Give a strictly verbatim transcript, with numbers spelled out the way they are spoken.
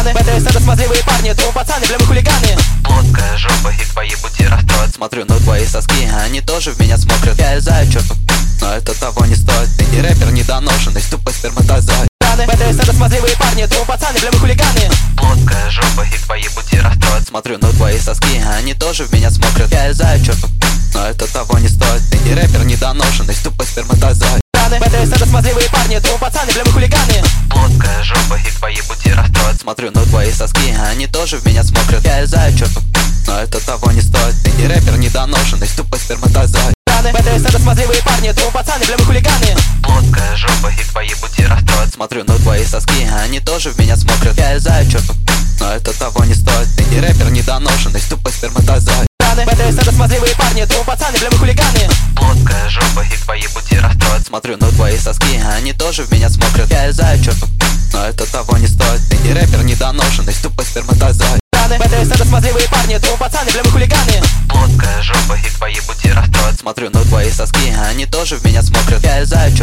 пацаны. БТС это смазливые парни, то пацаны, бля, вы хулиганы. Плоская жопа и твои пути расстроят. Смотрю на твои соски, они тоже в меня смотрят. Я знаю, черту, но это того не стоит. Ты не рэпер недоношенный, с тупой сперматозоид. БТС это смазливые парни, то пацаны, бля, вы хулиганы. Плоская жопа и твои пути расстроят. Смотрю на твои соски, они тоже в меня смотрят. Я знаю, черту, но это того не стоит. Ты не рэпер недоношенный, с тупой сперматозоид. БТС это смазливые парни, то пацаны, бля, вы хулиганы. Плоская жопа и твои пути расстроят. Смотрю на твои соски, они тоже в меня смотрят. Я знаю, черту, но это того не стоит. Ты не рэпер недоношенный, с тупой сперматозоид. БТС это смазливые парни, то пацаны, бля, вы хулиганы. Плоская жопа и твои пути расстроят. Смотрю на твои соски, они тоже в меня смотрят. Я знаю, черту, но это того не стоит. Ты не рэпер недоношенный, с тупой сперматозоид. БТС это смазливые парни, то пацаны, бля, вы хулиганы. Плоская жопа и твои пути расстроят. Смотрю на твои соски, они тоже в меня смотрят. Я знаю, черту, но это того не стоит. Ты не рэпер недоношенный, с тупой сперматозоид. БТС это смазливые парни, то пацаны, бля, вы хулиганы. Плоская жопа и твои пути расстроят. Смотрю на твои соски, они тоже в меня смотрят. Я знаю, черту,